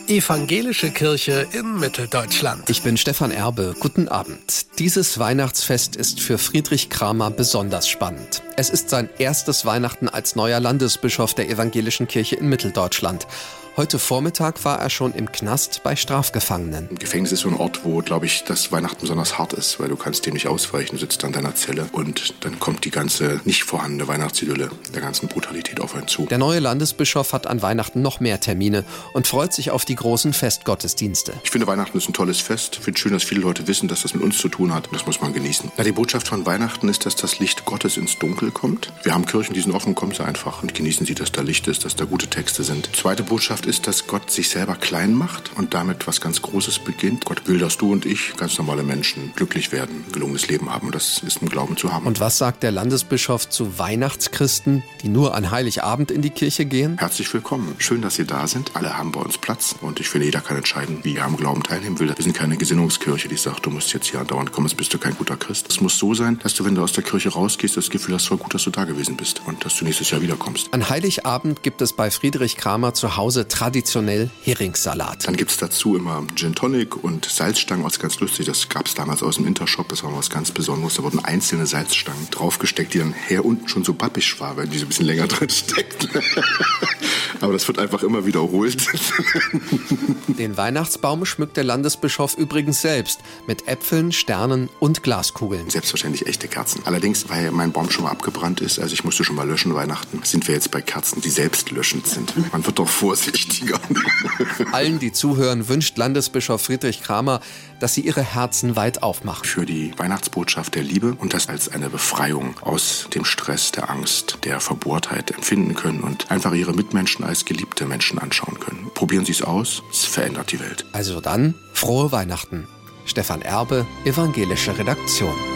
Evangelische Kirche in Mitteldeutschland. Ich bin Stefan Erbe. Guten Abend. Dieses Weihnachtsfest ist für Friedrich Kramer besonders spannend. Es ist sein erstes Weihnachten als neuer Landesbischof der Evangelischen Kirche in Mitteldeutschland. Heute Vormittag war er schon im Knast bei Strafgefangenen. Im Gefängnis ist so ein Ort, wo, glaube ich, das Weihnachten besonders hart ist, weil du kannst dem nicht ausweichen, du sitzt an deiner Zelle und dann kommt die ganze nicht vorhandene Weihnachtsidylle der ganzen Brutalität auf einen zu. Der neue Landesbischof hat an Weihnachten noch mehr Termine und freut sich auf die großen Festgottesdienste. Ich finde, Weihnachten ist ein tolles Fest. Ich finde es schön, dass viele Leute wissen, dass das mit uns zu tun hat. Das muss man genießen. Ja, die Botschaft von Weihnachten ist, dass das Licht Gottes ins Dunkel kommt. Wir haben Kirchen, die sind offen, kommen Sie einfach und genießen Sie, dass da Licht ist, dass da gute Texte sind. Zweite Botschaft ist, dass Gott sich selber klein macht und damit was ganz Großes beginnt. Gott will, dass du und ich, ganz normale Menschen, glücklich werden, ein gelungenes Leben haben. Und das ist im Glauben zu haben. Und was sagt der Landesbischof zu Weihnachtschristen, die nur an Heiligabend in die Kirche gehen? Herzlich willkommen. Schön, dass Sie da sind. Alle haben bei uns Platz. Und ich finde, jeder kann entscheiden, wie er am Glauben teilnehmen will. Wir sind keine Gesinnungskirche, die sagt, du musst jetzt hier andauernd kommen, sonst bist du kein guter Christ. Es muss so sein, dass du, wenn du aus der Kirche rausgehst, das Gefühl hast, voll gut, dass du da gewesen bist und dass du nächstes Jahr wiederkommst. An Heiligabend gibt es bei Friedrich Kramer zu Hause traditionell Heringssalat. Dann gibt es dazu immer Gin Tonic und Salzstangen. Das ist ganz lustig, das gab es damals aus dem Intershop. Das war was ganz Besonderes. Da wurden einzelne Salzstangen draufgesteckt, die dann unten schon so bappig war, weil die so ein bisschen länger drin steckt. Aber das wird einfach immer wiederholt. Den Weihnachtsbaum schmückt der Landesbischof übrigens selbst mit Äpfeln, Sternen und Glaskugeln. Selbstverständlich echte Kerzen. Allerdings, weil mein Baum schon mal abgebrannt ist, also ich musste schon mal löschen Weihnachten, sind wir jetzt bei Kerzen, die selbstlöschend sind. Man wird doch vorsichtiger. Allen, die zuhören, wünscht Landesbischof Friedrich Kramer, dass sie ihre Herzen weit aufmachen. Für die Weihnachtsbotschaft der Liebe und das als eine Befreiung aus dem Stress, der Angst, der Verbohrtheit empfinden können und einfach ihre Mitmenschen als geliebte Menschen anschauen können. Probieren Sie es aus, es verändert die Welt. Also dann, frohe Weihnachten. Stefan Erbe, Evangelische Redaktion.